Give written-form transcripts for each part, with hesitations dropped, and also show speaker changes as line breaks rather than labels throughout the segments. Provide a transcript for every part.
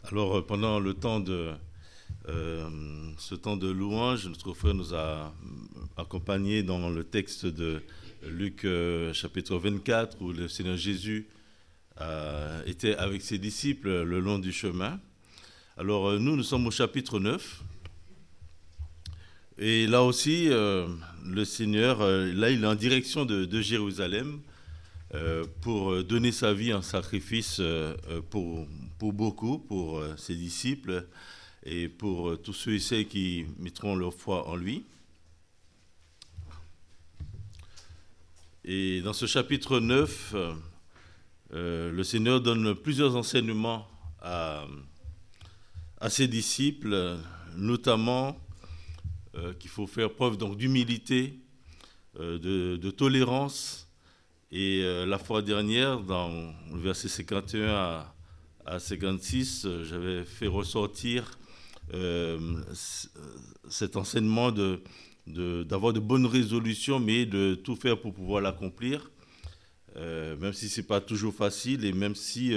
Alors, pendant ce temps de louange, notre frère nous a accompagnés dans le texte de Luc chapitre 24, où le Seigneur Jésus était avec ses disciples le long du chemin. Alors, nous sommes au chapitre 9. Et là aussi, le Seigneur, là, il est en direction de Jérusalem pour donner sa vie en sacrifice pour beaucoup, pour ses disciples et pour tous ceux et celles qui mettront leur foi en lui. Et dans ce chapitre 9, le Seigneur donne plusieurs enseignements à ses disciples, notamment qu'il faut faire preuve donc d'humilité, de tolérance. Et la fois dernière, dans le verset 51 à 56, j'avais fait ressortir cet enseignement d'avoir de bonnes résolutions, mais de tout faire pour pouvoir l'accomplir, même si ce n'est pas toujours facile et même si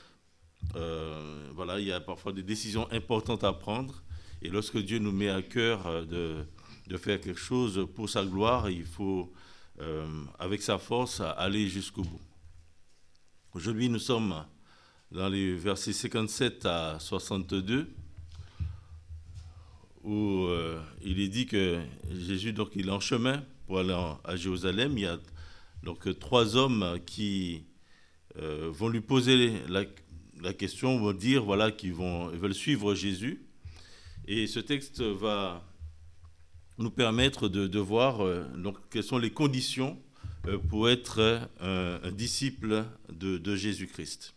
voilà, il y a parfois des décisions importantes à prendre. Et lorsque Dieu nous met à cœur de faire quelque chose pour sa gloire, il faut, avec sa force, aller jusqu'au bout. Aujourd'hui, nous sommes dans les versets 57 à 62, où il est dit que Jésus, donc, il est en chemin pour aller à Jérusalem. Il y a donc 3 hommes qui vont lui poser la question, vont dire voilà, qu'ils veulent suivre Jésus. Et ce texte va nous permettre de voir donc, quelles sont les conditions pour être un disciple de Jésus-Christ.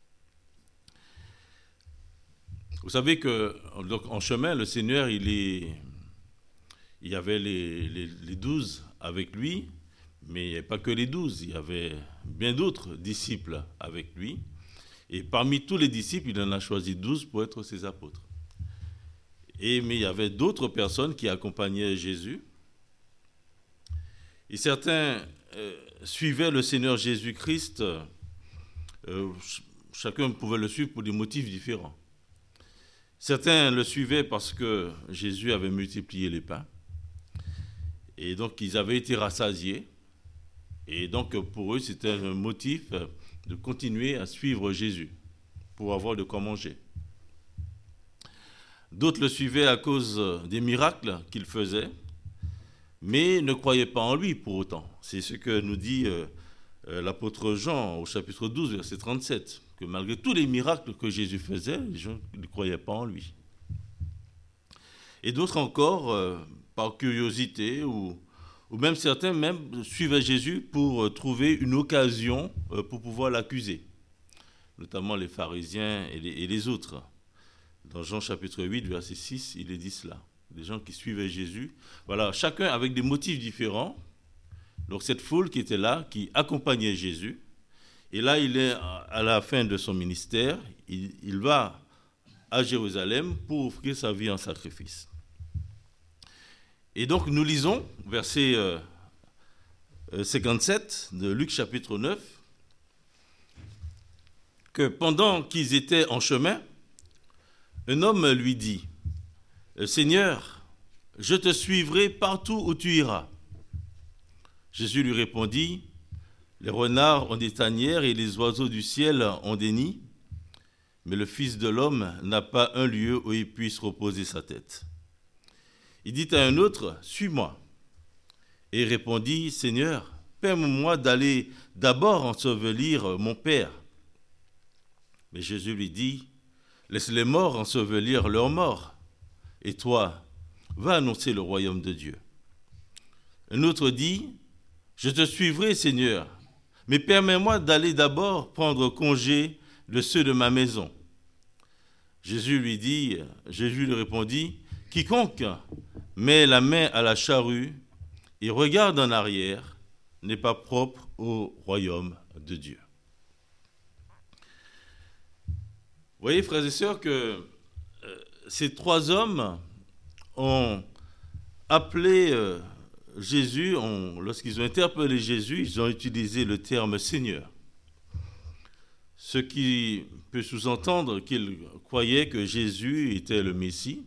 Vous savez qu'en chemin, le Seigneur, il y avait les 12 avec lui, mais il n'y avait pas que les 12, il y avait bien d'autres disciples avec lui. Et parmi tous les disciples, il en a choisi 12 pour être ses apôtres. Mais il y avait d'autres personnes qui accompagnaient Jésus. Et certains suivaient le Seigneur Jésus-Christ. Chacun pouvait le suivre pour des motifs différents. Certains le suivaient parce que Jésus avait multiplié les pains. Et donc, ils avaient été rassasiés. Et donc, pour eux, c'était un motif de continuer à suivre Jésus pour avoir de quoi manger. D'autres le suivaient à cause des miracles qu'il faisait, mais ne croyaient pas en lui pour autant. C'est ce que nous dit l'apôtre Jean au chapitre 12, verset 37, que malgré tous les miracles que Jésus faisait, les gens ne croyaient pas en lui. Et d'autres encore, par curiosité, ou même certains même suivaient Jésus pour trouver une occasion pour pouvoir l'accuser, notamment les pharisiens et les autres. Dans Jean chapitre 8, verset 6, il est dit cela. Des gens qui suivaient Jésus. Voilà, chacun avec des motifs différents. Donc cette foule qui était là, qui accompagnait Jésus. Et là, il est à la fin de son ministère. Il va à Jérusalem pour offrir sa vie en sacrifice. Et donc nous lisons, verset 57 de Luc chapitre 9, que pendant qu'ils étaient en chemin, un homme lui dit, « Seigneur, je te suivrai partout où tu iras. » Jésus lui répondit, « Les renards ont des tanières et les oiseaux du ciel ont des nids, mais le Fils de l'homme n'a pas un lieu où il puisse reposer sa tête. » Il dit à un autre, « Suis-moi. » Et il répondit, « Seigneur, permets-moi d'aller d'abord ensevelir mon Père. » Mais Jésus lui dit, « Laisse les morts ensevelir leurs morts, et toi, va annoncer le royaume de Dieu. » Un autre dit, « Je te suivrai, Seigneur, mais permets-moi d'aller d'abord prendre congé de ceux de ma maison. » Jésus lui répondit, « Quiconque met la main à la charrue et regarde en arrière n'est pas propre au royaume de Dieu. » Vous voyez, frères et sœurs, que ces 3 hommes ont appelé Jésus, lorsqu'ils ont interpellé Jésus, ils ont utilisé le terme Seigneur. ce qui peut sous-entendre qu'il croyait que Jésus était le Messie.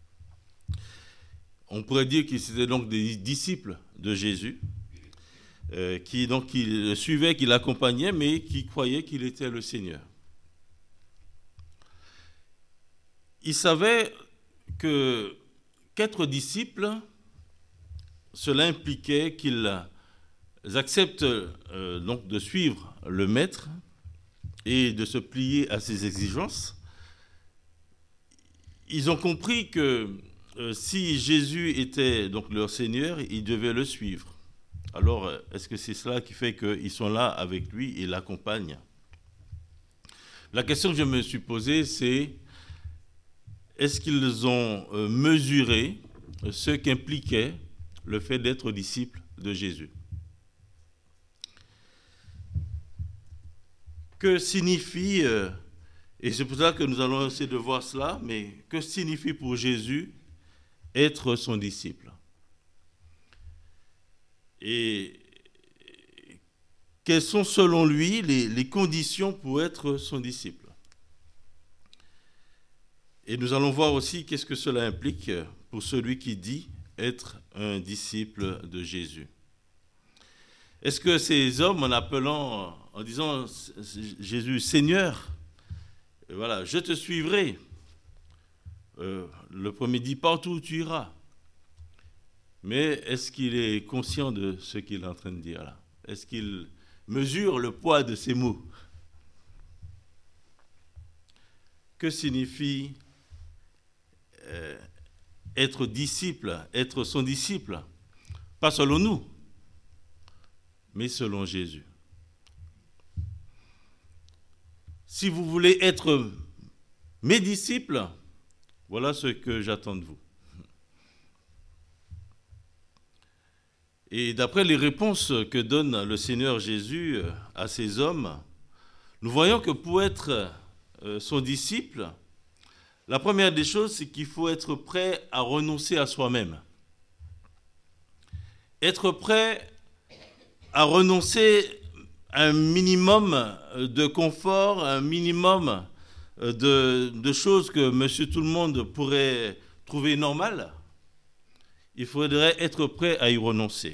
On pourrait dire qu'ils étaient donc des disciples de Jésus, qui le suivaient, qui l'accompagnaient, mais qui croyaient qu'il était le Seigneur. Ils savaient qu'être disciples, cela impliquait qu'ils acceptent donc de suivre le Maître et de se plier à ses exigences. Ils ont compris que si Jésus était donc leur Seigneur, ils devaient le suivre. Alors, est-ce que c'est cela qui fait qu'ils sont là avec lui et l'accompagnent? La question que je me suis posée, c'est est-ce qu'ils ont mesuré ce qu'impliquait le fait d'être disciple de Jésus? Que signifie, et c'est pour ça que nous allons essayer de voir cela, mais que signifie pour Jésus être son disciple? Et quelles sont selon lui les conditions pour être son disciple? Et nous allons voir aussi qu'est-ce que cela implique pour celui qui dit être un disciple de Jésus. Est-ce que ces hommes, en disant Jésus, Seigneur, voilà, je te suivrai. Le premier dit partout où tu iras. Mais est-ce qu'il est conscient de ce qu'il est en train de dire là? Est-ce qu'il mesure le poids de ces mots? Que signifie être disciple, être son disciple? Pas selon nous, mais selon Jésus. Si vous voulez être mes disciples, voilà ce que j'attends de vous. Et d'après les réponses que donne le Seigneur Jésus à ces hommes, nous voyons que pour être son disciple, la première des choses, c'est qu'il faut être prêt à renoncer à soi-même. Être prêt à renoncer à un minimum de confort, un minimum de choses que monsieur tout le monde pourrait trouver normales. Il faudrait être prêt à y renoncer.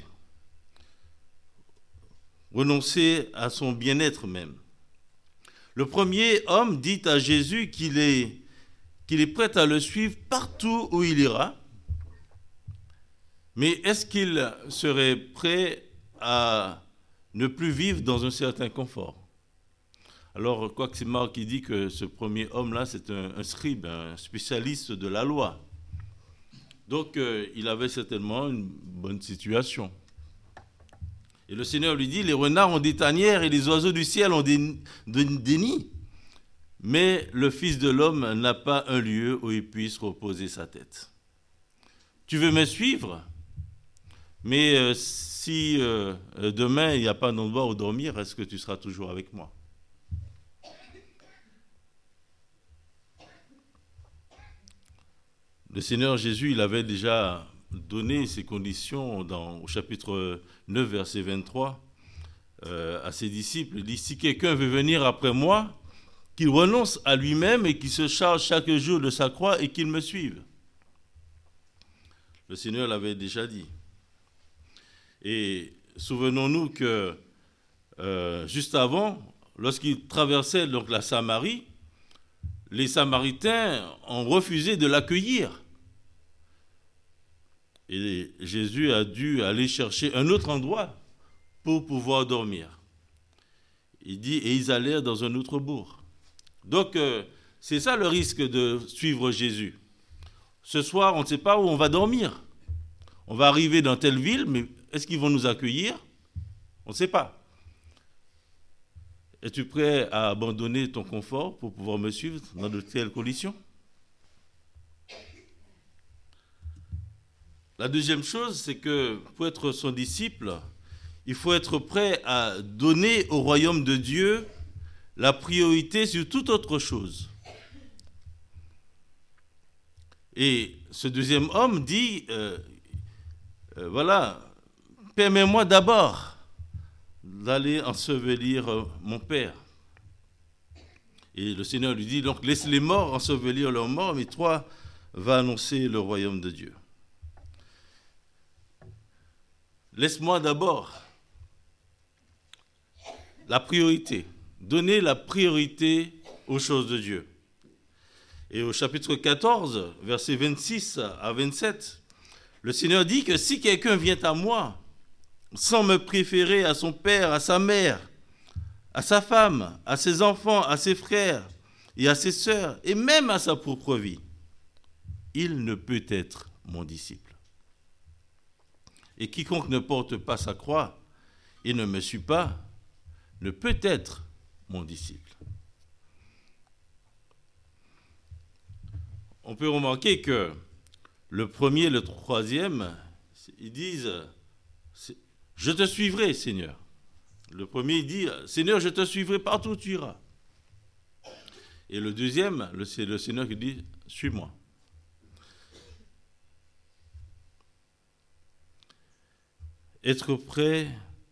Renoncer à son bien-être même. Le premier homme dit à Jésus qu'il est prêt à le suivre partout où il ira. Mais est-ce qu'il serait prêt à ne plus vivre dans un certain confort? Alors, quoi que c'est Marc qui dit que ce premier homme-là, c'est un scribe, un spécialiste de la loi. Donc, il avait certainement une bonne situation. Et le Seigneur lui dit, les renards ont des tanières et les oiseaux du ciel ont des nids. Mais le Fils de l'homme n'a pas un lieu où il puisse reposer sa tête. Tu veux me suivre? Mais si demain, il n'y a pas d'endroit où dormir, est-ce que tu seras toujours avec moi? Le Seigneur Jésus, il avait déjà donné ses conditions au chapitre 9, verset 23, à ses disciples. Il dit, si quelqu'un veut venir après moi, qu'il renonce à lui-même et qu'il se charge chaque jour de sa croix et qu'il me suive. Le Seigneur l'avait déjà dit. Et souvenons-nous que juste avant, lorsqu'il traversait donc la Samarie, les Samaritains ont refusé de l'accueillir. Et Jésus a dû aller chercher un autre endroit pour pouvoir dormir. Il dit, et ils allèrent dans un autre bourg. Donc, c'est ça le risque de suivre Jésus. Ce soir, on ne sait pas où on va dormir. On va arriver dans telle ville, mais est-ce qu'ils vont nous accueillir? On ne sait pas. Es-tu prêt à abandonner ton confort pour pouvoir me suivre dans de telles conditions? La deuxième chose, c'est que pour être son disciple, il faut être prêt à donner au royaume de Dieu la priorité sur toute autre chose. Et ce deuxième homme dit, voilà, permets-moi d'abord d'aller ensevelir mon père. Et le Seigneur lui dit, donc laisse les morts ensevelir leurs morts, mais toi, va annoncer le royaume de Dieu. Laisse-moi d'abord la priorité, donner la priorité aux choses de Dieu. Et au chapitre 14, versets 26 à 27, le Seigneur dit que si quelqu'un vient à moi sans me préférer à son père, à sa mère, à sa femme, à ses enfants, à ses frères et à ses sœurs, et même à sa propre vie, il ne peut être mon disciple. Et quiconque ne porte pas sa croix et ne me suit pas, ne peut être mon disciple. On peut remarquer que le premier et le troisième, ils disent « Je te suivrai, Seigneur ». Le premier, il dit « Seigneur, je te suivrai partout où tu iras ». Et le deuxième, c'est le Seigneur qui dit « Suis-moi ». Être prêt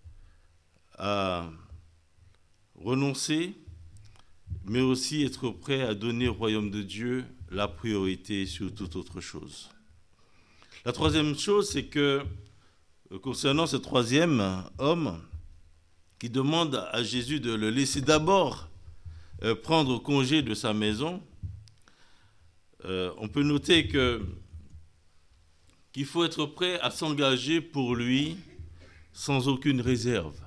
à renoncer, mais aussi être prêt à donner au royaume de Dieu la priorité sur toute autre chose. La troisième chose, c'est que, concernant ce troisième homme, qui demande à Jésus de le laisser d'abord prendre congé de sa maison, on peut noter qu'il faut être prêt à s'engager pour lui sans aucune réserve.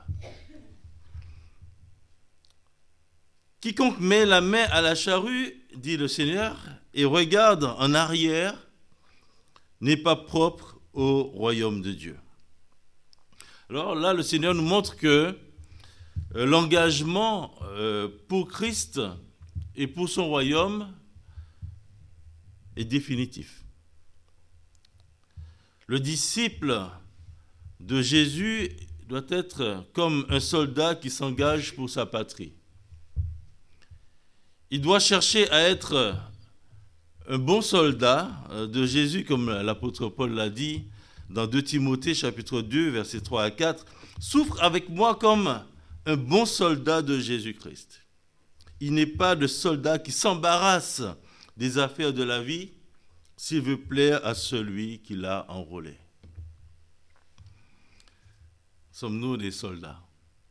Quiconque met la main à la charrue, dit le Seigneur, et regarde en arrière, n'est pas propre au royaume de Dieu. Alors là, le Seigneur nous montre que l'engagement pour Christ et pour son royaume est définitif. Le disciple de Jésus doit être comme un soldat qui s'engage pour sa patrie. Il doit chercher à être un bon soldat de Jésus, comme l'apôtre Paul l'a dit dans 2 Timothée chapitre 2, versets 3 à 4. « Souffre avec moi comme un bon soldat de Jésus-Christ. Il n'est pas de soldat qui s'embarrasse des affaires de la vie s'il veut plaire à celui qui l'a enrôlé. » Sommes-nous des soldats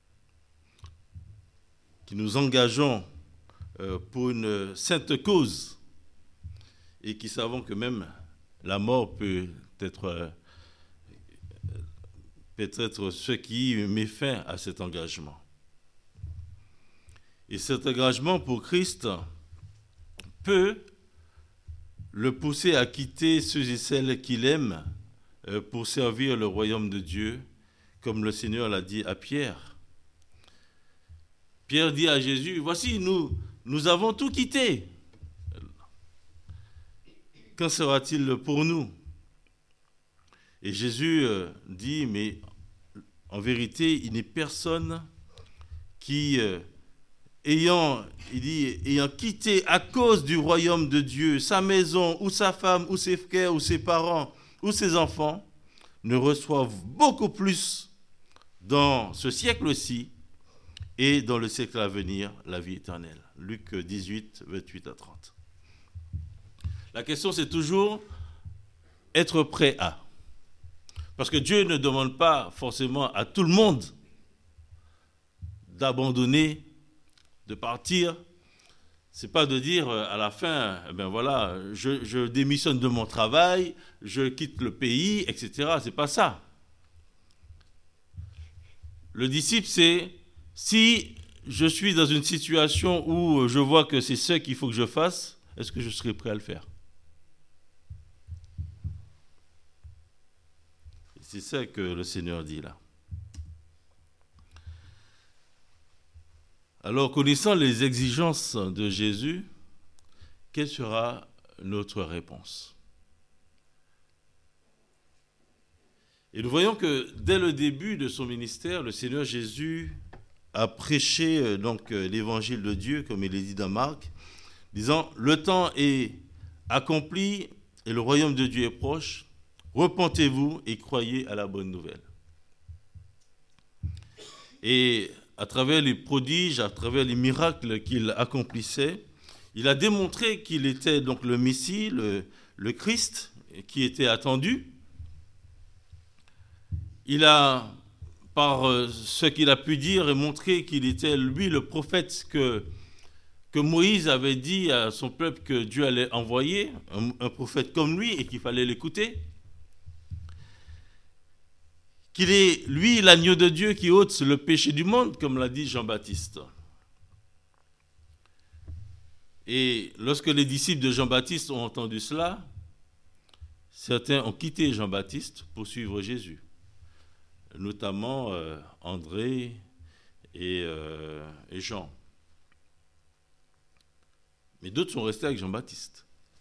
qui nous engageons pour une sainte cause et qui savons que même la mort peut être ce qui met fin à cet engagement. Et cet engagement pour Christ peut le pousser à quitter ceux et celles qu'il aime pour servir le royaume de Dieu, comme le Seigneur l'a dit à Pierre. Pierre dit à Jésus, « Voici, nous avons tout quitté. Qu'en sera-t-il pour nous ?» Et Jésus dit, « Mais en vérité, il n'est personne qui, ayant quitté à cause du royaume de Dieu sa maison, ou sa femme, ou ses frères, ou ses parents, ou ses enfants, ne reçoivent beaucoup plus dans ce siècle-ci et dans le siècle à venir la vie éternelle. » Luc 18, 28 à 30. La question, c'est toujours être prêt à. Parce que Dieu ne demande pas forcément à tout le monde d'abandonner, de partir. C'est pas de dire à la fin, je démissionne de mon travail, je quitte le pays, etc. C'est pas ça. Le disciple, c'est si je suis dans une situation où je vois que c'est ce qu'il faut que je fasse, est-ce que je serai prêt à le faire? C'est ça que le Seigneur dit là. Alors, connaissant les exigences de Jésus, quelle sera notre réponse? Et nous voyons que dès le début de son ministère, le Seigneur Jésus a prêché l'évangile de Dieu, comme il est dit dans Marc, disant « Le temps est accompli et le royaume de Dieu est proche. Repentez-vous et croyez à la bonne nouvelle. » Et à travers les prodiges, à travers les miracles qu'il accomplissait, il a démontré qu'il était donc le Messie, le Christ, qui était attendu. Il a, par ce qu'il a pu dire, et montré qu'il était lui le prophète que Moïse avait dit à son peuple que Dieu allait envoyer, un prophète comme lui, et qu'il fallait l'écouter. Qu'il est, lui, l'agneau de Dieu qui ôte le péché du monde, comme l'a dit Jean-Baptiste. Et lorsque les disciples de Jean-Baptiste ont entendu cela, certains ont quitté Jean-Baptiste pour suivre Jésus, notamment André et Jean. Mais d'autres sont restés avec Jean-Baptiste.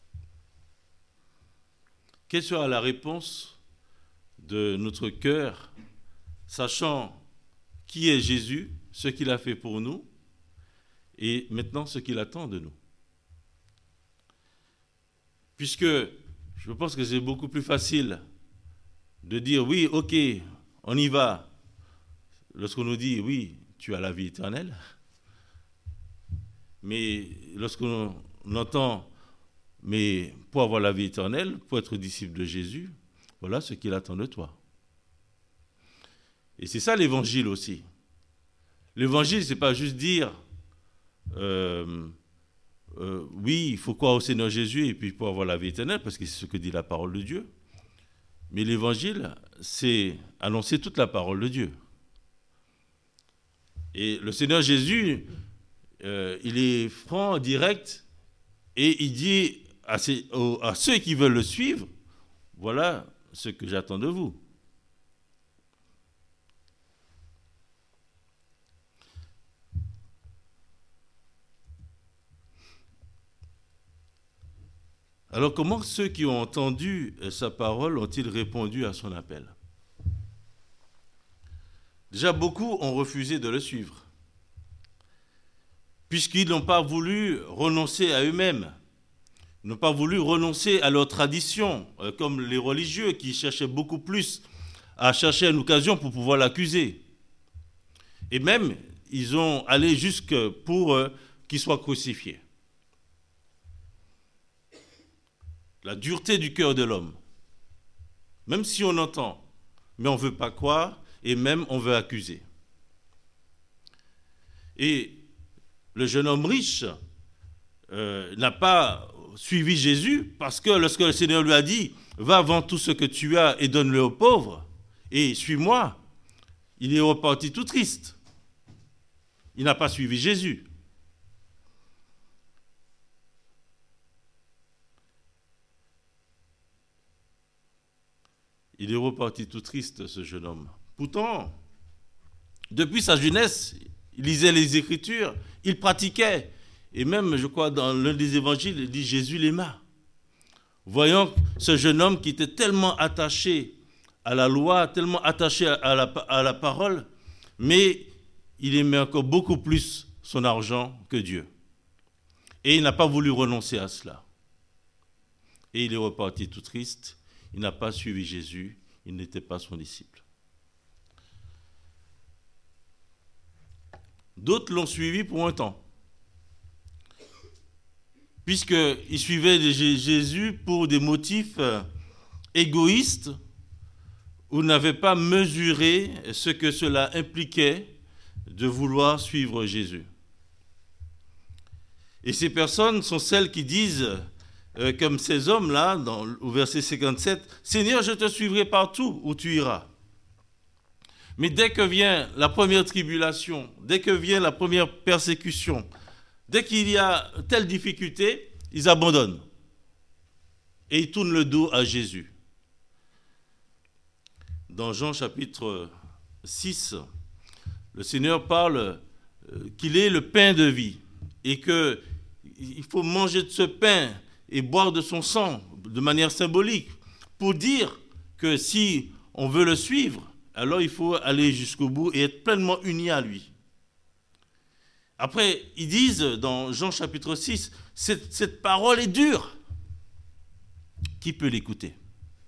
Quelle sera la réponse de notre cœur, sachant qui est Jésus, ce qu'il a fait pour nous, et maintenant ce qu'il attend de nous? Puisque je pense que c'est beaucoup plus facile de dire oui, ok, on y va, lorsqu'on nous dit oui, tu as la vie éternelle. Mais lorsqu'on entend, mais pour avoir la vie éternelle, pour être disciple de Jésus, voilà ce qu'il attend de toi. Et c'est ça l'évangile aussi. L'évangile, ce n'est pas juste dire oui, il faut croire au Seigneur Jésus et puis pour avoir la vie éternelle, parce que c'est ce que dit la parole de Dieu. Mais l'évangile, c'est annoncer toute la parole de Dieu. Et le Seigneur Jésus, il est franc, direct, et il dit à ceux qui veulent le suivre, voilà ce que j'attends de vous. Alors comment ceux qui ont entendu sa parole ont-ils répondu à son appel? Déjà beaucoup ont refusé de le suivre, puisqu'ils n'ont pas voulu renoncer à eux-mêmes, ils n'ont pas voulu renoncer à leur tradition, comme les religieux qui cherchaient beaucoup plus à chercher une occasion pour pouvoir l'accuser. Et même, ils ont allé jusque pour qu'il soit crucifié. La dureté du cœur de l'homme. Même si on entend, mais on ne veut pas croire, et même on veut accuser. Et le jeune homme riche n'a pas suivi Jésus parce que lorsque le Seigneur lui a dit « Va vendre tout ce que tu as et donne-le aux pauvres et suis-moi », il est reparti tout triste. Il n'a pas suivi Jésus. Il est reparti tout triste, ce jeune homme. Pourtant, depuis sa jeunesse, il lisait les Écritures, il pratiquait. Et même, je crois, dans l'un des évangiles, il dit « Jésus l'aima ». Voyons ce jeune homme qui était tellement attaché à la loi, tellement attaché à la parole, mais il aimait encore beaucoup plus son argent que Dieu. Et il n'a pas voulu renoncer à cela. Et il est reparti tout triste. Il n'a pas suivi Jésus, il n'était pas son disciple. D'autres l'ont suivi pour un temps, puisqu'ils suivaient Jésus pour des motifs égoïstes ou n'avaient pas mesuré ce que cela impliquait de vouloir suivre Jésus. Et ces personnes sont celles qui disent, comme ces hommes-là, au verset 57, « Seigneur, je te suivrai partout où tu iras. » Mais dès que vient la première tribulation, dès que vient la première persécution, dès qu'il y a telle difficulté, ils abandonnent. Et ils tournent le dos à Jésus. Dans Jean chapitre 6, le Seigneur parle qu'il est le pain de vie et qu'il faut manger de ce pain et boire de son sang de manière symbolique pour dire que si on veut le suivre, alors il faut aller jusqu'au bout et être pleinement uni à lui. Après, ils disent dans Jean chapitre 6, cette parole est dure. Qui peut l'écouter?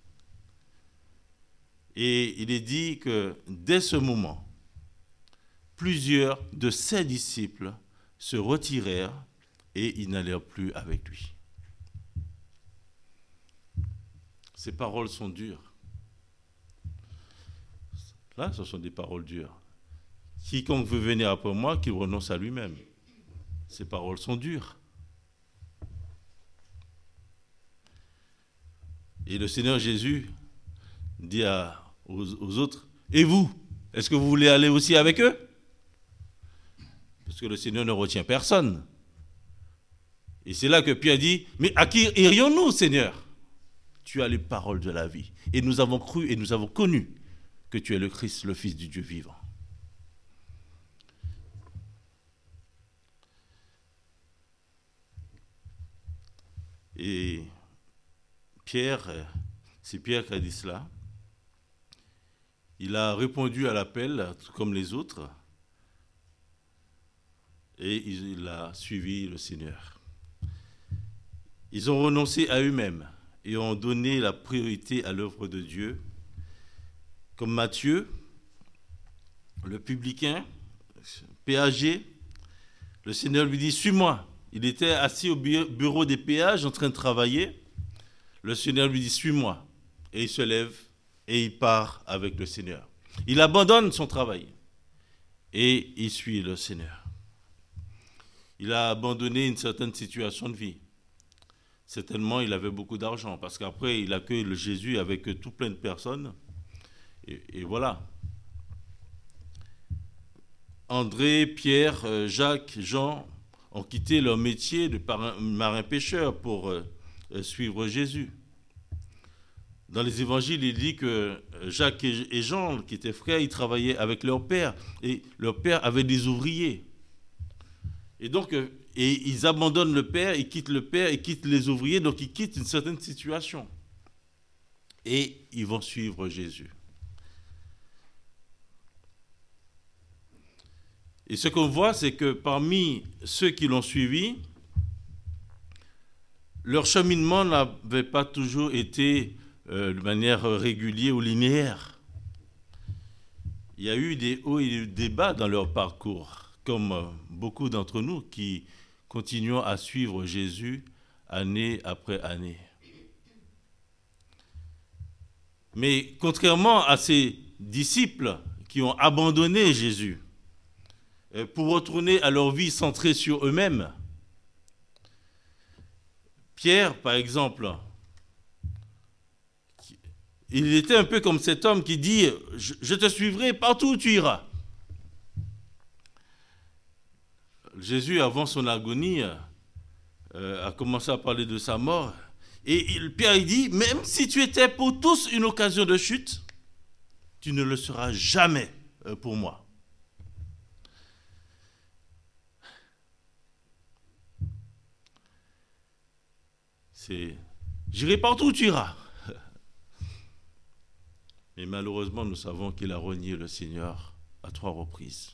Et il est dit que dès ce moment, plusieurs de ses disciples se retirèrent et ils n'allèrent plus avec lui. Ces paroles sont dures. Là, ce sont des paroles dures. Quiconque veut venir après moi, qu'il renonce à lui-même. Ces paroles sont dures. Et le Seigneur Jésus dit aux autres, et vous, est-ce que vous voulez aller aussi avec eux? Parce que le Seigneur ne retient personne. Et c'est là que Pierre dit, mais à qui irions-nous, Seigneur? Tu as les paroles de la vie. Et nous avons cru et nous avons connu que tu es le Christ, le Fils du Dieu vivant. Et Pierre, c'est Pierre qui a dit cela. Il a répondu à l'appel, tout comme les autres, et il a suivi le Seigneur. Ils ont renoncé à eux-mêmes et ont donné la priorité à l'œuvre de Dieu. Comme Matthieu, le publicain, péager, le Seigneur lui dit « Suis-moi ». Il était assis au bureau des péages en train de travailler. Le Seigneur lui dit « Suis-moi ». Et il se lève et il part avec le Seigneur. Il abandonne son travail et il suit le Seigneur. Il a abandonné une certaine situation de vie. Certainement, il avait beaucoup d'argent parce qu'après, il accueille le Jésus avec tout plein de personnes. Et voilà. André, Pierre, Jacques, Jean ont quitté leur métier de marin-pêcheur pour suivre Jésus. Dans les évangiles, il dit que Jacques et Jean, qui étaient frères, ils travaillaient avec leur père. Et leur père avait des ouvriers. Et donc, ils abandonnent le père, ils quittent les ouvriers, donc ils quittent une certaine situation. Et ils vont suivre Jésus. Et ce qu'on voit, c'est que parmi ceux qui l'ont suivi, leur cheminement n'avait pas toujours été de manière régulière ou linéaire. Il y a eu des hauts et des bas dans leur parcours, comme beaucoup d'entre nous qui continuons à suivre Jésus année après année. Mais contrairement à ces disciples qui ont abandonné Jésus pour retourner à leur vie centrée sur eux-mêmes, Pierre, par exemple, il était un peu comme cet homme qui dit « Je te suivrai partout où tu iras ». Jésus, avant son agonie, a commencé à parler de sa mort. Et Pierre, il dit « Même si tu étais pour tous une occasion de chute, tu ne le seras jamais pour moi. » C'est « J'irai partout où tu iras ». Mais malheureusement, nous savons qu'il a renié le Seigneur à 3 reprises.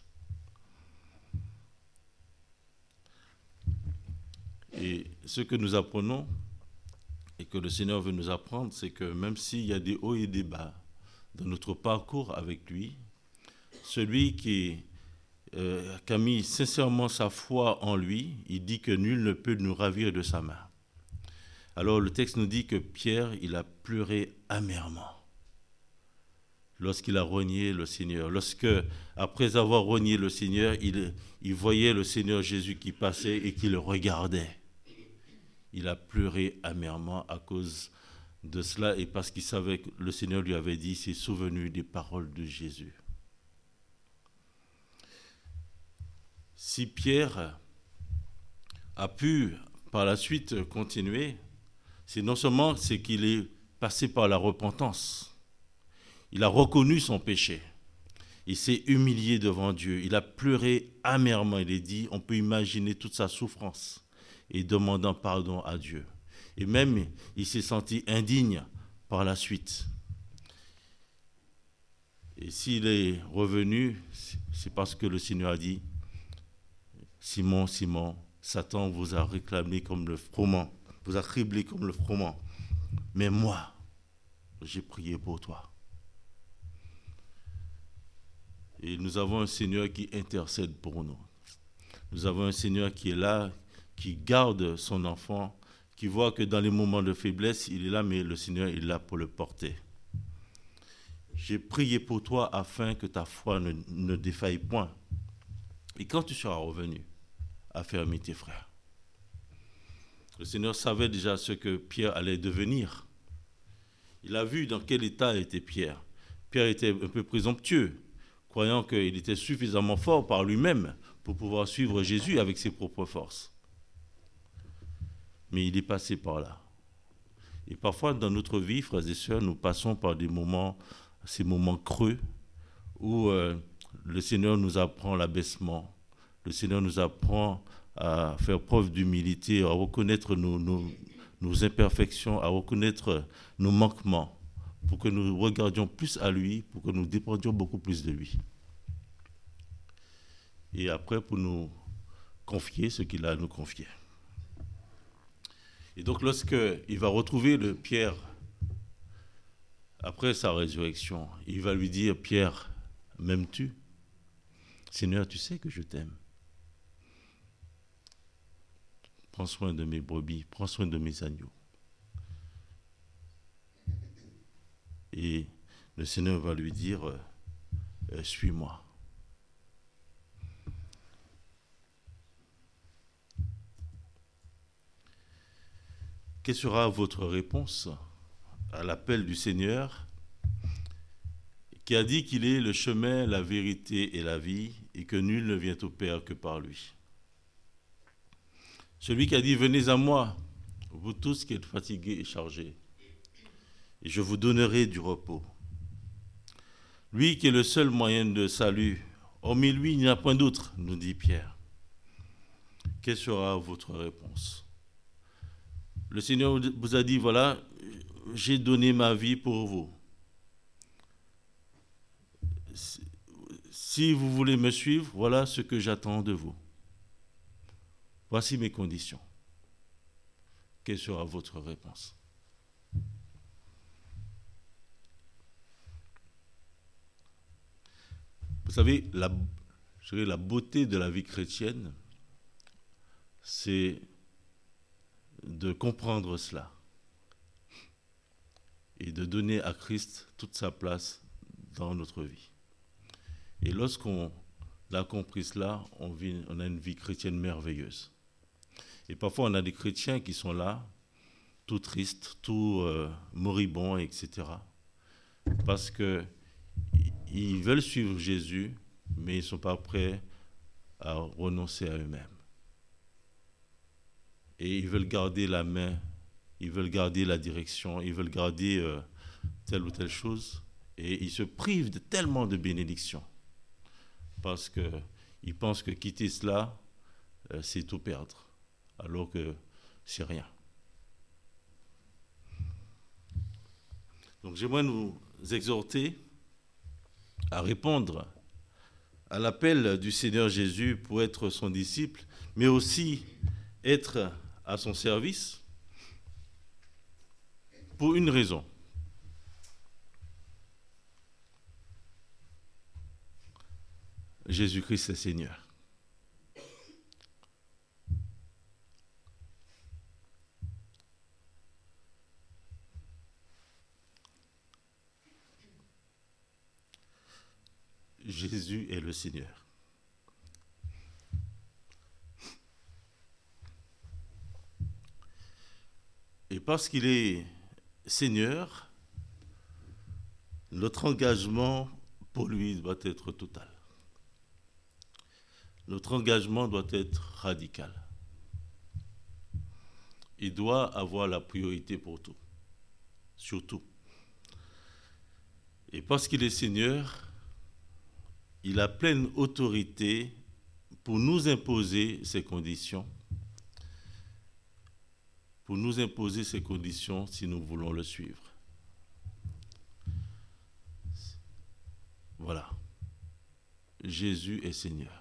Et ce que nous apprenons et que le Seigneur veut nous apprendre, c'est que même s'il y a des hauts et des bas dans notre parcours avec lui, celui qui a mis sincèrement sa foi en lui, il dit que nul ne peut nous ravir de sa main. Alors le texte nous dit que Pierre, il a pleuré amèrement lorsqu'il a renié le Seigneur. Lorsque, après avoir renié le Seigneur, il voyait le Seigneur Jésus qui passait et qui le regardait. Il a pleuré amèrement à cause de cela et parce qu'il savait que le Seigneur lui avait dit, il s'est souvenu des paroles de Jésus. Si Pierre a pu par la suite continuer, c'est non seulement c'est qu'il est passé par la repentance. Il a reconnu son péché. Il s'est humilié devant Dieu. Il a pleuré amèrement. Il a dit, on peut imaginer toute sa souffrance et demandant pardon à Dieu. Et même, il s'est senti indigne par la suite. Et s'il est revenu, c'est parce que le Seigneur a dit, Simon, Simon, Satan vous a réclamé comme le froment, vous a criblé comme le froment. Mais moi, j'ai prié pour toi. Et nous avons un Seigneur qui intercède pour nous. Nous avons un Seigneur qui est là, qui garde son enfant, qui voit que dans les moments de faiblesse, il est là, mais le Seigneur est là pour le porter. J'ai prié pour toi afin que ta foi ne défaille point. Et quand tu seras revenu, affermis tes frères. Le Seigneur savait déjà ce que Pierre allait devenir. Il a vu dans quel état était Pierre. Pierre était un peu présomptueux, croyant qu'il était suffisamment fort par lui-même pour pouvoir suivre Jésus avec ses propres forces. Mais il est passé par là. Et parfois, dans notre vie, frères et sœurs, nous passons par ces moments creux où le Seigneur nous apprend l'abaissement. Le Seigneur nous apprend à faire preuve d'humilité, à reconnaître nos imperfections, à reconnaître nos manquements, pour que nous regardions plus à lui, pour que nous dépendions beaucoup plus de lui. Et après, pour nous confier ce qu'il a à nous confier. Et donc, lorsqu'il va retrouver le Pierre, après sa résurrection, il va lui dire, Pierre, m'aimes-tu? Seigneur, tu sais que je t'aime. Prends soin de mes brebis, prends soin de mes agneaux. Et le Seigneur va lui dire, suis-moi. Quelle sera votre réponse à l'appel du Seigneur qui a dit qu'il est le chemin, la vérité et la vie et que nul ne vient au Père que par lui? Celui qui a dit, venez à moi, vous tous qui êtes fatigués et chargés, et je vous donnerai du repos. Lui qui est le seul moyen de salut, hormis lui, il n'y a point d'autre, nous dit Pierre. Quelle sera votre réponse? Le Seigneur vous a dit, voilà, j'ai donné ma vie pour vous. Si vous voulez me suivre, voilà ce que j'attends de vous. Voici mes conditions. Quelle sera votre réponse? Vous savez, la beauté de la vie chrétienne, c'est de comprendre cela et de donner à Christ toute sa place dans notre vie. Et lorsqu'on a compris cela, on a une vie chrétienne merveilleuse. Et parfois, on a des chrétiens qui sont là, tout tristes, tout moribonds, etc. Parce qu'ils veulent suivre Jésus, mais ils ne sont pas prêts à renoncer à eux-mêmes. Et ils veulent garder la main, ils veulent garder la direction, ils veulent garder telle ou telle chose. Et ils se privent de tellement de bénédictions. Parce qu'ils pensent que quitter cela, c'est tout perdre. Alors que c'est rien. Donc j'aimerais nous exhorter à répondre à l'appel du Seigneur Jésus pour être son disciple, mais aussi être à son service pour une raison. Jésus-Christ est Seigneur. Jésus est le Seigneur. Et parce qu'il est Seigneur, notre engagement pour lui doit être total. Notre engagement doit être radical. Il doit avoir la priorité pour tout, surtout. Et parce qu'il est Seigneur, il a pleine autorité pour nous imposer ses conditions, si nous voulons le suivre. Voilà. Jésus est Seigneur.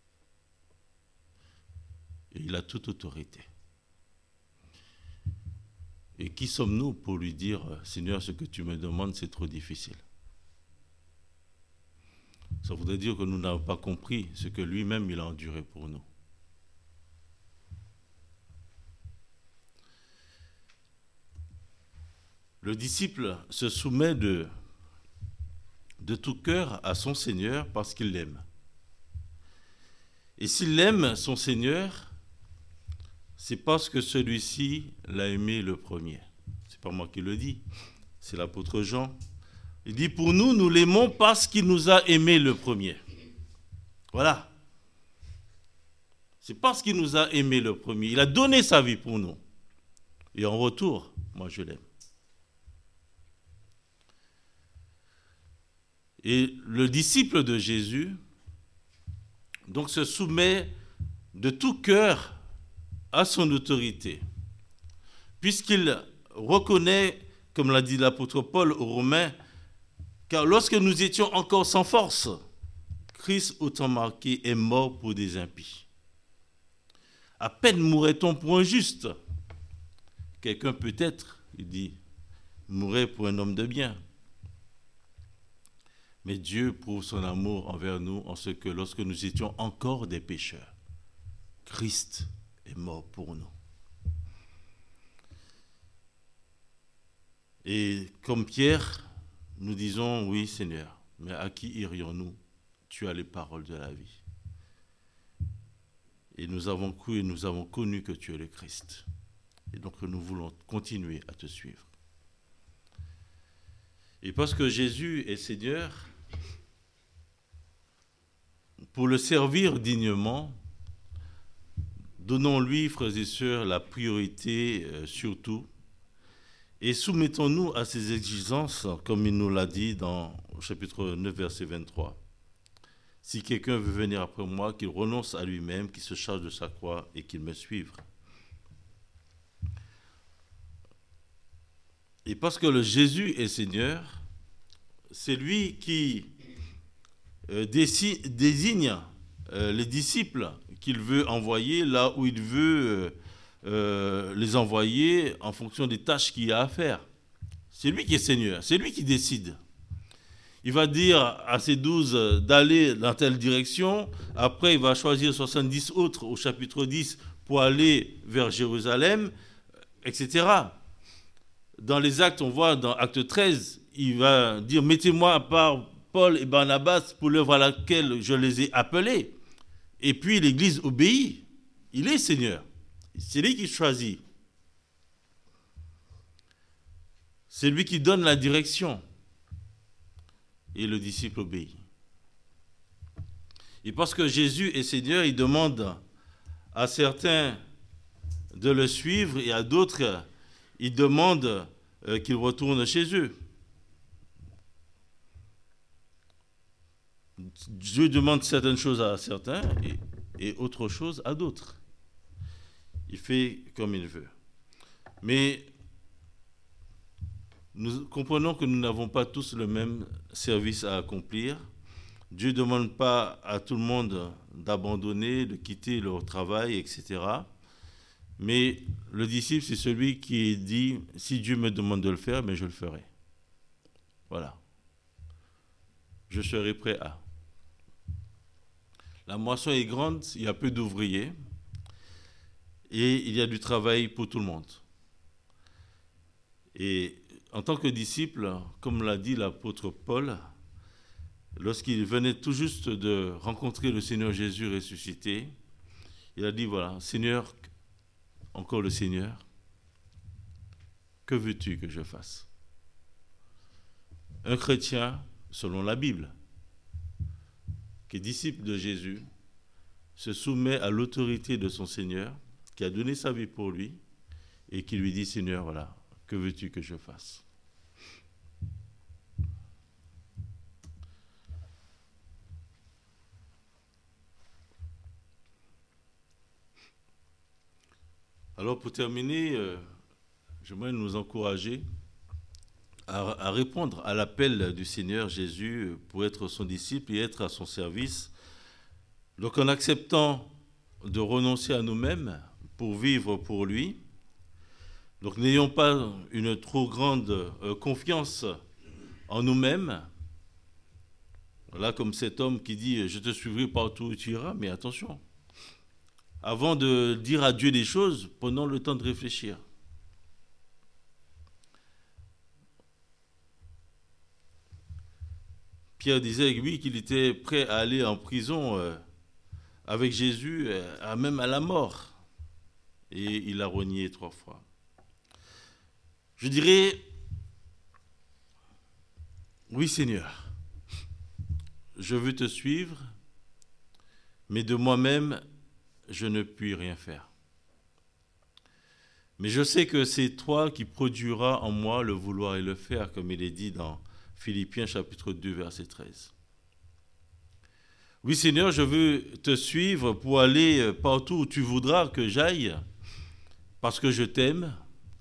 Et il a toute autorité. Et qui sommes-nous pour lui dire, Seigneur, ce que tu me demandes, c'est trop difficile? Ça voudrait dire que nous n'avons pas compris ce que lui-même il a enduré pour nous. Le disciple se soumet de tout cœur à son Seigneur parce qu'il l'aime. Et s'il aime son Seigneur, c'est parce que celui-ci l'a aimé le premier. C'est pas moi qui le dis, c'est l'apôtre Jean. Il dit, pour nous, nous l'aimons parce qu'il nous a aimé le premier. Voilà. C'est parce qu'il nous a aimé le premier. Il a donné sa vie pour nous. Et en retour, moi je l'aime. Et le disciple de Jésus, donc, se soumet de tout cœur à son autorité, puisqu'il reconnaît, comme l'a dit l'apôtre Paul aux Romains, car lorsque nous étions encore sans force, Christ, autant marqué, est mort pour des impies. À peine mourrait-on pour un juste. Quelqu'un peut-être, il dit, mourrait pour un homme de bien. Mais Dieu prouve son amour envers nous en ce que lorsque nous étions encore des pécheurs, Christ est mort pour nous. Et comme Pierre, nous disons, oui Seigneur, mais à qui irions-nous? Tu as les paroles de la vie. Et nous avons cru et nous avons connu que tu es le Christ. Et donc nous voulons continuer à te suivre. Et parce que Jésus est Seigneur, pour le servir dignement, donnons-lui, frères et sœurs, la priorité surtout, et soumettons-nous à ses exigences, comme il nous l'a dit dans le chapitre 9, verset 23. Si quelqu'un veut venir après moi, qu'il renonce à lui-même, qu'il se charge de sa croix et qu'il me suive. Et parce que le Jésus est Seigneur, c'est lui qui désigne les disciples qu'il veut envoyer là où il veut les envoyer en fonction des tâches qu'il a à faire. C'est lui qui est Seigneur, c'est lui qui décide. Il va dire à ses 12 d'aller dans telle direction, après il va choisir 70 autres au chapitre 10 pour aller vers Jérusalem, etc. Dans les actes, on voit dans acte 13, il va dire « Mettez-moi à part Paul et Barnabas pour l'œuvre à laquelle je les ai appelés. » Et puis l'Église obéit. Il est Seigneur. C'est lui qui choisit. C'est lui qui donne la direction. Et le disciple obéit. Et parce que Jésus est Seigneur, il demande à certains de le suivre et à d'autres, il demande qu'ils retournent chez eux. Dieu demande certaines choses à certains et autre chose à d'autres. Il fait comme il veut. Mais nous comprenons que nous n'avons pas tous le même service à accomplir. Dieu ne demande pas à tout le monde d'abandonner, de quitter leur travail, etc. Mais le disciple, c'est celui qui dit, si Dieu me demande de le faire, mais je le ferai. Voilà. Je serai prêt à. La moisson est grande, il y a peu d'ouvriers et il y a du travail pour tout le monde. Et en tant que disciple, comme l'a dit l'apôtre Paul, lorsqu'il venait tout juste de rencontrer le Seigneur Jésus ressuscité, il a dit, voilà, Seigneur, encore le Seigneur, que veux-tu que je fasse? Un chrétien, selon la Bible, qui est disciple de Jésus, se soumet à l'autorité de son Seigneur, qui a donné sa vie pour lui, et qui lui dit, Seigneur, voilà, que veux-tu que je fasse? Alors pour terminer, j'aimerais nous encourager à répondre à l'appel du Seigneur Jésus pour être son disciple et être à son service. Donc en acceptant de renoncer à nous-mêmes pour vivre pour lui, donc n'ayons pas une trop grande confiance en nous-mêmes. Là, comme cet homme qui dit « Je te suivrai partout où tu iras », mais attention. Avant de dire à Dieu des choses, prenons le temps de réfléchir. Pierre disait, lui, qu'il était prêt à aller en prison avec Jésus, même à la mort. Et il a renié 3 fois. Je dirais, oui Seigneur, je veux te suivre, mais de moi-même, je ne puis rien faire. Mais je sais que c'est toi qui produiras en moi le vouloir et le faire, comme il est dit dans Philippiens chapitre 2, verset 13. Oui Seigneur, je veux te suivre pour aller partout où tu voudras que j'aille, parce que je t'aime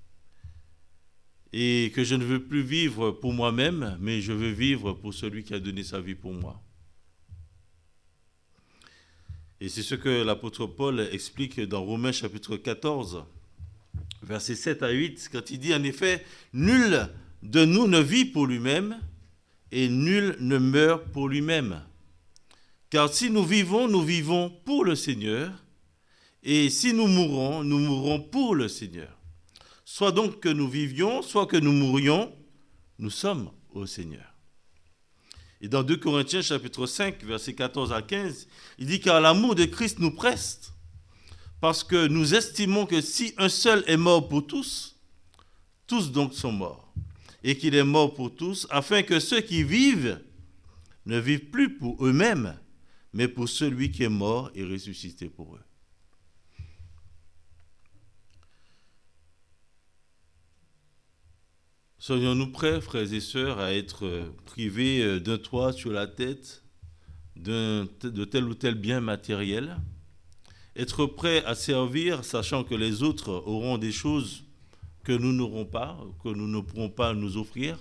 et que je ne veux plus vivre pour moi-même, mais je veux vivre pour celui qui a donné sa vie pour moi. Et c'est ce que l'apôtre Paul explique dans Romains chapitre 14, versets 7 à 8, quand il dit en effet, « Nul de nous ne vit pour lui-même, et nul ne meurt pour lui-même. Car si nous vivons pour le Seigneur, et si nous mourrons pour le Seigneur. Soit donc que nous vivions, soit que nous mourions, nous sommes au Seigneur. » Et dans 2 Corinthiens chapitre 5, versets 14 à 15, il dit « Car l'amour de Christ nous presse, parce que nous estimons que si un seul est mort pour tous, tous donc sont morts, et qu'il est mort pour tous, afin que ceux qui vivent ne vivent plus pour eux-mêmes, mais pour celui qui est mort et ressuscité pour eux. » Serions-nous prêts, frères et sœurs, à être privés d'un toit sur la tête, de tel ou tel bien matériel? Être prêts à servir, sachant que les autres auront des choses que nous n'aurons pas, que nous ne pourrons pas nous offrir?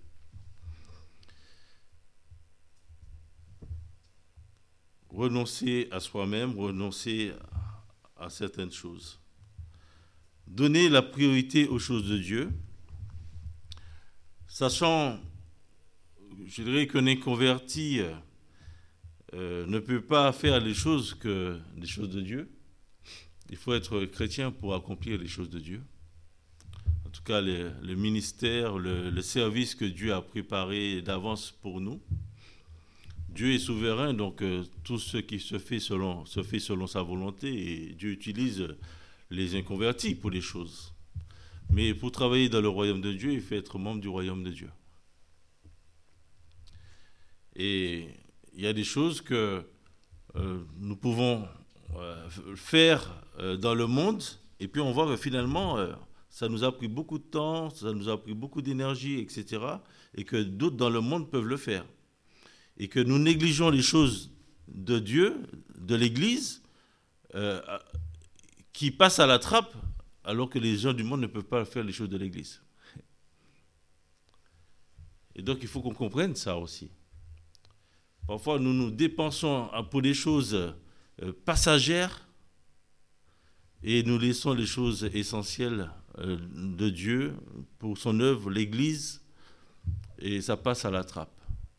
Renoncer à soi-même, renoncer à certaines choses. Donner la priorité aux choses de Dieu, sachant, je dirais qu'un inconverti ne peut pas faire les choses de Dieu. Il faut être chrétien pour accomplir les choses de Dieu. En tout cas, le ministère, le service que Dieu a préparé d'avance pour nous. Dieu est souverain, donc tout ce qui se fait selon sa volonté, et Dieu utilise les inconvertis pour les choses. Mais pour travailler dans le royaume de Dieu, il faut être membre du royaume de Dieu. Et il y a des choses que nous pouvons faire dans le monde, et puis on voit que finalement, ça nous a pris beaucoup de temps, ça nous a pris beaucoup d'énergie, etc., et que d'autres dans le monde peuvent le faire. Et que nous négligeons les choses de Dieu, de l'Église, qui passent à la trappe, alors que les gens du monde ne peuvent pas faire les choses de l'Église. Et donc il faut qu'on comprenne ça aussi. Parfois nous nous dépensons pour des choses passagères et nous laissons les choses essentielles de Dieu pour son œuvre, l'Église, et ça passe à la trappe.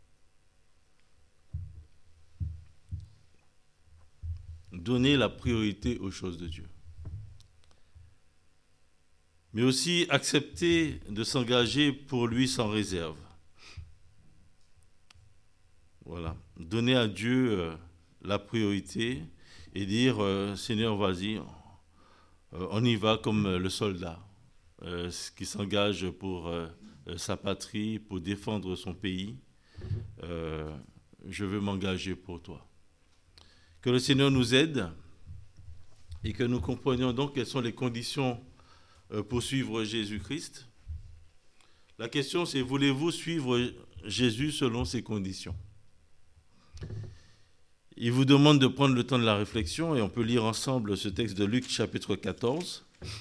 Donner la priorité aux choses de Dieu. Mais aussi accepter de s'engager pour lui sans réserve. Voilà. Donner à Dieu la priorité et dire Seigneur, vas-y, on y va comme le soldat qui s'engage pour sa patrie, pour défendre son pays. Je veux m'engager pour toi. Que le Seigneur nous aide et que nous comprenions donc quelles sont les conditions pour suivre Jésus-Christ. La question c'est, voulez-vous suivre Jésus selon ces conditions? Il vous demande de prendre le temps de la réflexion et on peut lire ensemble ce texte de Luc chapitre 14.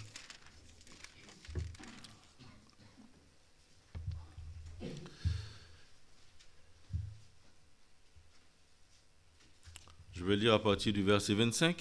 Je vais lire à partir du verset 25.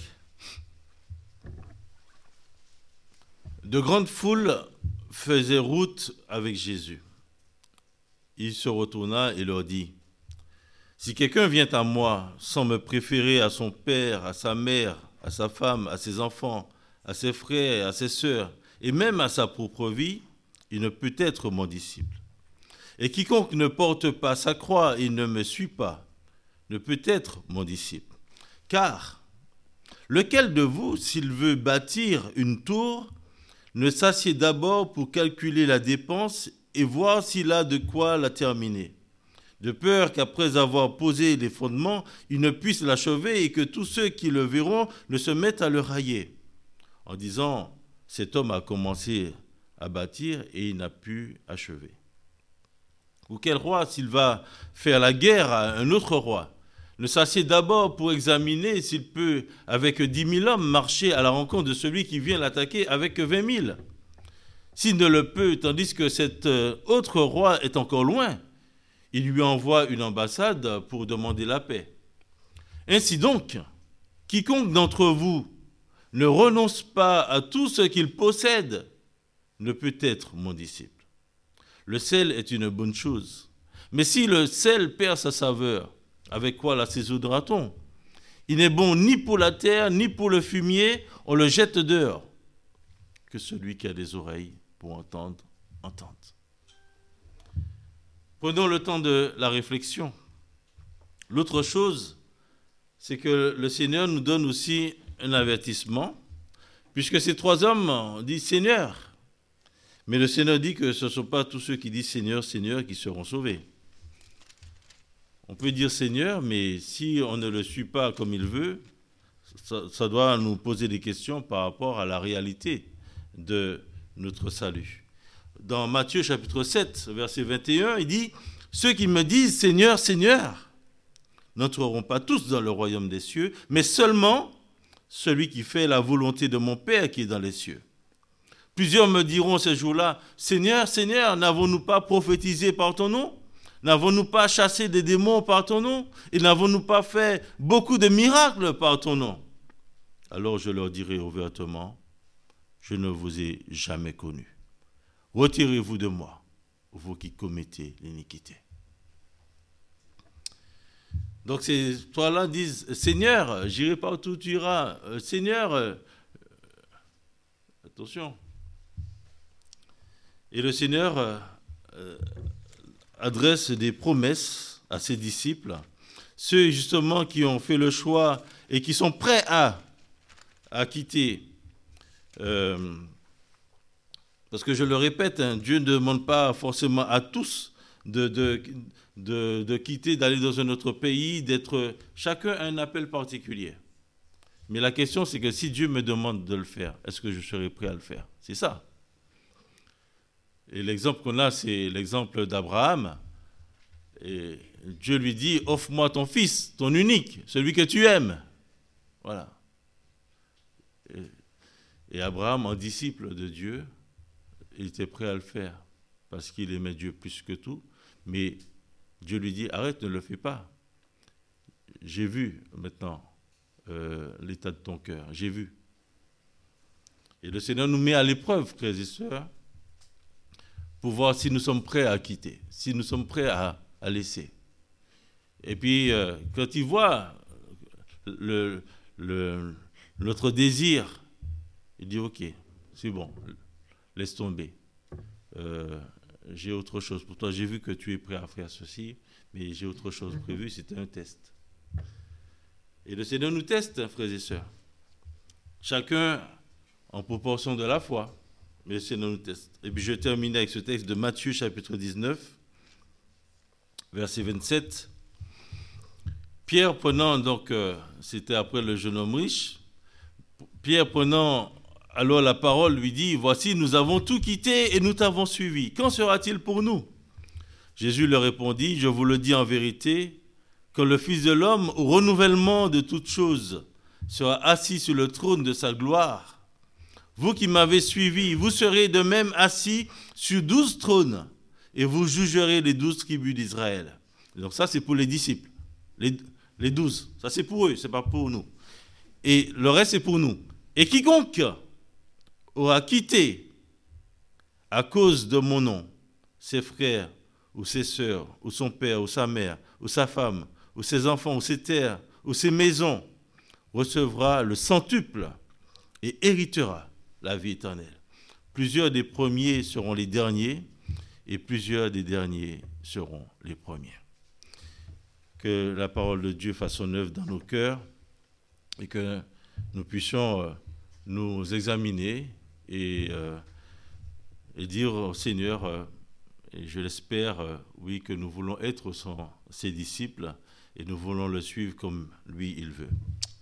De grandes foules faisaient route avec Jésus. Il se retourna et leur dit : « Si quelqu'un vient à moi sans me préférer à son père, à sa mère, à sa femme, à ses enfants, à ses frères, à ses sœurs, et même à sa propre vie, il ne peut être mon disciple. Et quiconque ne porte pas sa croix et ne me suit pas, ne peut être mon disciple. Car lequel de vous, s'il veut bâtir une tour, ne s'assied d'abord pour calculer la dépense et voir s'il a de quoi la terminer, de peur qu'après avoir posé les fondements, il ne puisse l'achever et que tous ceux qui le verront ne se mettent à le railler, en disant « cet homme a commencé à bâtir et il n'a pu achever ». Ou quel roi, s'il va faire la guerre à un autre roi, ne s'assied d'abord pour examiner s'il peut, avec 10 000 hommes, marcher à la rencontre de celui qui vient l'attaquer avec 20 000. S'il ne le peut, tandis que cet autre roi est encore loin, il lui envoie une ambassade pour demander la paix. Ainsi donc, quiconque d'entre vous ne renonce pas à tout ce qu'il possède ne peut être mon disciple. Le sel est une bonne chose, mais si le sel perd sa saveur, avec quoi l'assaisonnera-t-on ? Il n'est bon ni pour la terre, ni pour le fumier, on le jette dehors. Que celui qui a des oreilles pour entendre, entende. Prenons le temps de la réflexion. L'autre chose, c'est que le Seigneur nous donne aussi un avertissement, puisque ces 3 hommes disent « Seigneur ». Mais le Seigneur dit que ce ne sont pas tous ceux qui disent « Seigneur, Seigneur » qui seront sauvés. On peut dire Seigneur, mais si on ne le suit pas comme il veut, ça doit nous poser des questions par rapport à la réalité de notre salut. Dans Matthieu chapitre 7, verset 21, il dit « Ceux qui me disent Seigneur, Seigneur, n'entreront pas tous dans le royaume des cieux, mais seulement celui qui fait la volonté de mon Père qui est dans les cieux. » Plusieurs me diront ces jours-là, « Seigneur, Seigneur, n'avons-nous pas prophétisé par ton nom ? N'avons-nous pas chassé des démons par ton nom ? Et n'avons-nous pas fait beaucoup de miracles par ton nom ?» Alors je leur dirai ouvertement, « Je ne vous ai jamais connus. Retirez-vous de moi, vous qui commettez l'iniquité. » Donc ces 3-là disent, « Seigneur, j'irai partout où tu iras. Seigneur, attention. » Et le Seigneur adresse des promesses à ses disciples, ceux justement qui ont fait le choix et qui sont prêts à quitter. Parce que je le répète, Dieu ne demande pas forcément à tous de quitter, d'aller dans un autre pays, d'être... Chacun a un appel particulier. Mais la question, c'est que si Dieu me demande de le faire, est-ce que je serai prêt à le faire ? C'est ça. Et l'exemple qu'on a, c'est l'exemple d'Abraham. Et Dieu lui dit, offre-moi ton fils, ton unique, celui que tu aimes. Voilà. Et Abraham, en disciple de Dieu, il était prêt à le faire parce qu'il aimait Dieu plus que tout. Mais Dieu lui dit, arrête, ne le fais pas. J'ai vu maintenant l'état de ton cœur, j'ai vu. Et le Seigneur nous met à l'épreuve, frères et sœurs, pour voir si nous sommes prêts à quitter, si nous sommes prêts à laisser. Et puis, quand il voit notre désir, il dit, ok, c'est bon, laisse tomber. J'ai autre chose pour toi. J'ai vu que tu es prêt à faire ceci, mais j'ai autre chose prévu, c'était un test. Et le Seigneur nous teste, frères et sœurs. Chacun en proportion de la foi. Mais le Seigneur nous teste. Et puis je termine avec ce texte de Matthieu chapitre 19, verset 27. Pierre prenant, donc c'était après le jeune homme riche, Pierre prenant alors la parole lui dit, « Voici, nous avons tout quitté et nous t'avons suivi. Qu'en sera-t-il pour nous ?» Jésus leur répondit, « Je vous le dis en vérité, quand le Fils de l'homme, au renouvellement de toutes choses, sera assis sur le trône de sa gloire, vous qui m'avez suivi, vous serez de même assis sur 12 trônes et vous jugerez les 12 tribus d'Israël. » Donc ça, c'est pour les disciples. Les 12, ça c'est pour eux, c'est pas pour nous. Et le reste, c'est pour nous. Et quiconque aura quitté à cause de mon nom ses frères ou ses sœurs ou son père ou sa mère ou sa femme ou ses enfants, ou ses terres, ou ses maisons, recevra le centuple et héritera la vie éternelle. Plusieurs des premiers seront les derniers, et plusieurs des derniers seront les premiers. Que la parole de Dieu fasse son œuvre dans nos cœurs, et que nous puissions nous examiner et dire au Seigneur, et je l'espère, oui, que nous voulons être ses disciples et nous voulons le suivre comme lui, il veut.